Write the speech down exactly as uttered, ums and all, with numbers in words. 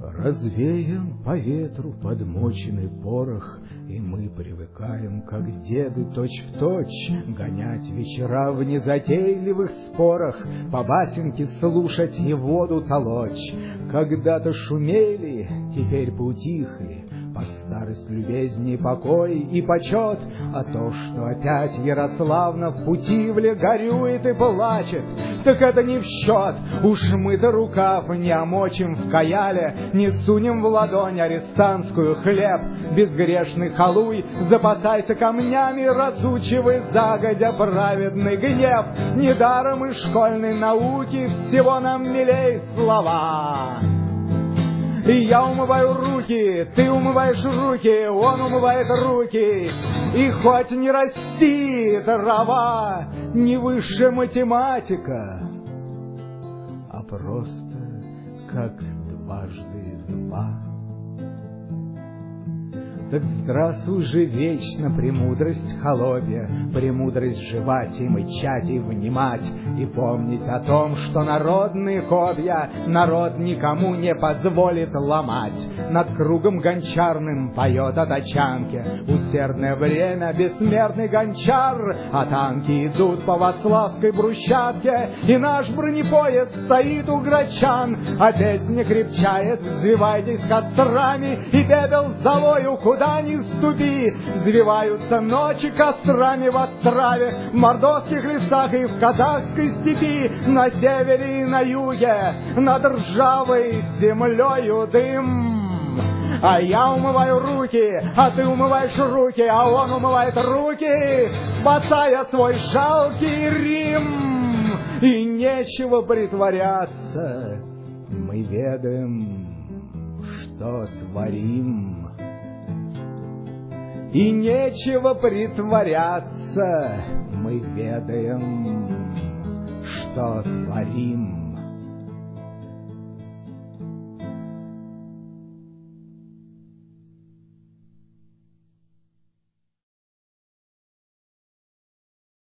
Развеян по ветру подмоченный порох, и мы привыкаем, как деды, точь-в-точь гонять вечера в незатейливых спорах, по басенке слушать и воду толочь. Когда-то шумели, теперь поутихли, под старость любезней покой и почет, а то, что опять Ярославна в Путивле горюет и плачет, так это не в счет. Уж мы-то рукав не омочим в каяле, не сунем в ладонь арестантскую хлеб. Безгрешный халуй, запасайся камнями, разучивай загодя праведный гнев. Недаром из школьной науки всего нам милей слова. И я умываю руки, ты умываешь руки, он умывает руки. И хоть не расти трава, не высшая математика, а просто как дважды два. Так здравствуй же вечно премудрость холопья, премудрость жевать и мычать и внимать, и помнить о том, что народные копья народ никому не позволит ломать. Над кругом гончарным поет о тачанке усердное время бессмертный гончар, а танки идут по Вацлавской брусчатке, и наш бронепоезд стоит у грачан, а песня крепчает, взвивайтесь кострами, и пепел золою куда не ступи. Взвиваются ночи кострами в отраве, в мордовских лесах и в казахской степи, на севере и на юге, над ржавой землею дым. А я умываю руки, а ты умываешь руки, а он умывает руки, спасая свой жалкий Рим. И нечего притворяться, мы ведаем, что творим. И нечего притворяться, мы ведаем, что творим.